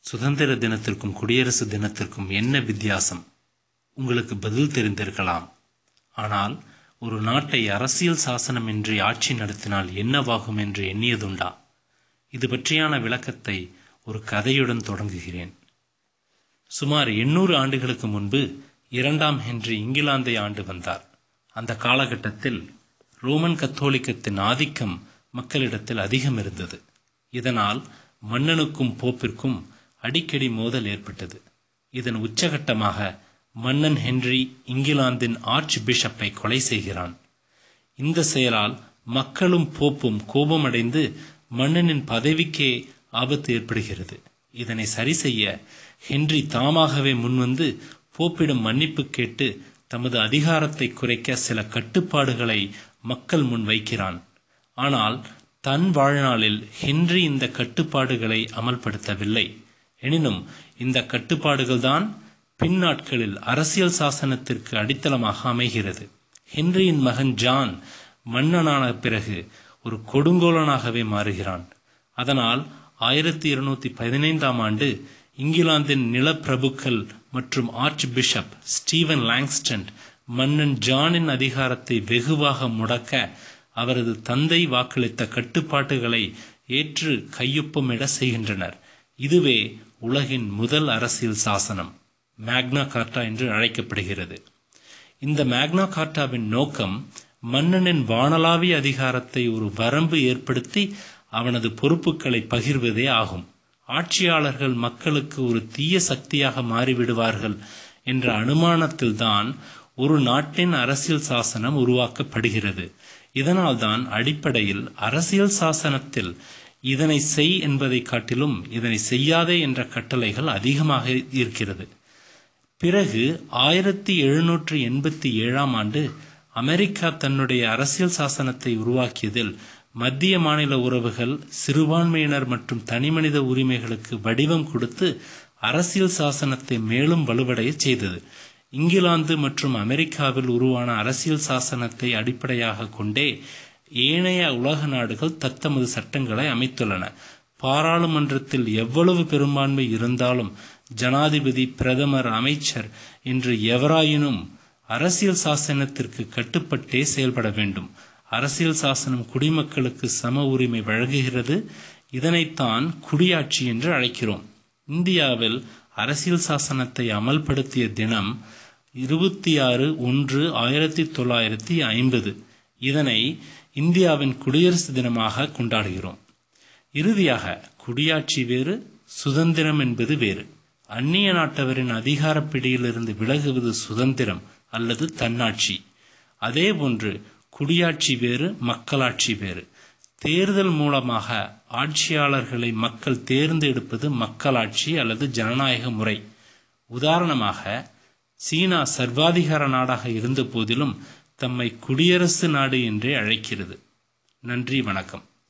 சுதந்திர தினத்திற்கும் குடியரசு தினத்திற்கும் என்ன வித்தியாசம்? உங்களுக்கு பதில் தெரிந்திருக்கலாம். ஆனால் ஒரு நாட்டை அரசியல் சாசனமின்றி ஆட்சி நடத்தினால் என்னவாகும் என்று எண்ணியதுண்டா? இது பற்றியான விளக்கத்தை ஒரு கதையுடன் தொடங்குகிறேன். சுமார் 800 ஆண்டுகளுக்கு முன்பு 2ஆம் ஹென்றி இங்கிலாந்தை ஆண்டு வந்தார். அந்த காலகட்டத்தில் ரோமன் கத்தோலிக்கத்தின் ஆதிக்கம் மக்களிடத்தில் அதிகம் இருந்தது. இதனால் மன்னனுக்கும் போப்பிற்கும் அடிக்கடி மோதல் ஏற்பட்டது. இதன் உச்சகட்டமாக மன்னன் ஹென்றி இங்கிலாந்தின் ஆர்ச் பிஷப்பை கொலை செய்கிறான். இந்த செயலால் மக்களும் போப்பும் கோபமடைந்து மன்னனின் பதவிக்கே ஆபத்து ஏற்படுகிறது. இதனை சரி செய்ய ஹென்றி தாமாகவே முன்வந்து போப்பிடம் மன்னிப்பு கேட்டு தமது அதிகாரத்தை குறைக்க சில கட்டுப்பாடுகளை மக்கள் முன் வைக்கிறான். ஆனால் தன் வாழ்நாளில் ஹென்றி இந்த கட்டுப்பாடுகளை அமல்படுத்தவில்லை. எனினும் இந்த கட்டுப்பாடுகள்தான் பின்னாட்களில் அரசியல் சாசனத்திற்கு அடித்தளமாக அமைகிறது. ஹென்ரியின் மகன் ஜான் மன்னனான பிறகு ஒரு கொடுங்கோலனாகவே மாறுகிறான். அதனால் 1215ஆம் ஆண்டு இங்கிலாந்தின் நிலப்பிரபுக்கள் மற்றும் ஆர்ச் பிஷப் ஸ்டீவன் லாங்ஸ்டன் மன்னன் ஜானின் அதிகாரத்தை வெகுவாக முடக்க அவரது தந்தை வாக்களித்த கட்டுப்பாடுகளை ஏற்று கையொப்பமிட செய்கின்றனர். இதுவே உலகின் முதல் அரசியல் சாசனம், மேக்னா கார்ட்டா என்று அழைக்கப்படுகிறது. இந்த மேக்னா கார்ட்டாவின் நோக்கம் மன்னனின் வானளாவிய அதிகாரத்தை ஒரு வரம்பு ஏற்படுத்தி அவனது பொறுப்புகளை பகிர்வதே ஆகும். ஆட்சியாளர்கள் மக்களுக்கு ஒரு தீய சக்தியாக மாறிவிடுவார்கள் என்ற அனுமானத்தில்தான் ஒரு நாட்டின் அரசியல் சாசனம் உருவாக்கப்படுகிறது. இதனால்தான் அடிப்படையில் அரசியல் சாசனத்தில் இதனை செய் என்பதை காட்டிலும் இதனை செய்யாதே என்ற கட்டளைகள் அதிகமாக இருக்கிறது. பிறகு 1787ஆம் ஆண்டு அமெரிக்கா தன்னுடைய அரசியல் சாசனத்தை உருவாக்கியதில் மத்திய மாநில உறவுகள், சிறுபான்மையினர் மற்றும் தனிமனித உரிமைகளுக்கு வடிவம் கொடுத்து அரசியல் சாசனத்தை மேலும் வலுவடைய செய்தது. இங்கிலாந்து மற்றும் அமெரிக்காவில் உருவான அரசியல் சாசனத்தை அடிப்படையாக கொண்டே ஏனைய உலக நாடுகள் தத்தமது சட்டங்களை அமைத்துள்ளன. பாராளுமன்றத்தில் எவ்வளவு பெரும்பான்மை இருந்தாலும் ஜனாதிபதி, பிரதமர், அமைச்சர் என்று எவராயினும் அரசியல் சாசனத்திற்கு கட்டுப்பட்டே செயல்பட வேண்டும். அரசியல் சாசனம் குடிமக்களுக்கு சம உரிமை வழங்குகிறது. இதனைத்தான் குடியாட்சி என்று அழைக்கிறோம். இந்தியாவில் அரசியல் சாசனத்தை அமல்படுத்திய தினம் 26/1/1950. இதனை இந்தியாவின் குடியரசு தினமாக கொண்டாடுகிறோம். இறுதியாக குடியாட்சி வேறு, சுதந்திரம் என்பது வேறு. அந்நிய நாட்டவரின் அதிகார பிடியிலிருந்து விலகுவது சுதந்திரம் அல்லது தன்னாட்சி. அதேபோன்று குடியாட்சி வேறு, மக்களாட்சி வேறு. தேர்தல் மூலமாக ஆட்சியாளர்களை மக்கள் தேர்ந்தெடுப்பது மக்களாட்சி அல்லது ஜனநாயக முறை. உதாரணமாக, சீனா சர்வாதிகார நாடாக இருந்த போதிலும் தம்மை குடியரசு நாடு என்றே அழைக்கிறது. நன்றி, வணக்கம்.